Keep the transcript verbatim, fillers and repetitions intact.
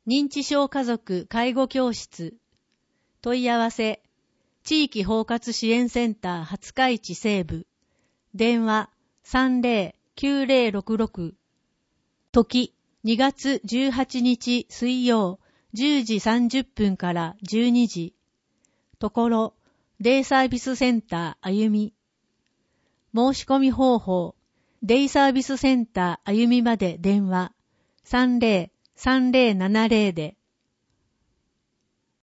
認知症家族介護教室。問い合わせ。地域包括支援センター廿日市西部。電話 さんゼロ きゅうゼロろくろく。時にがつじゅうはちにち水曜じゅうじさんじゅっぷんからじゅうにじ。ところ、デイサービスセンターあゆみ。申し込み方法。デイサービスセンターあゆみまで電話 さんゼロ さんゼロななゼロ で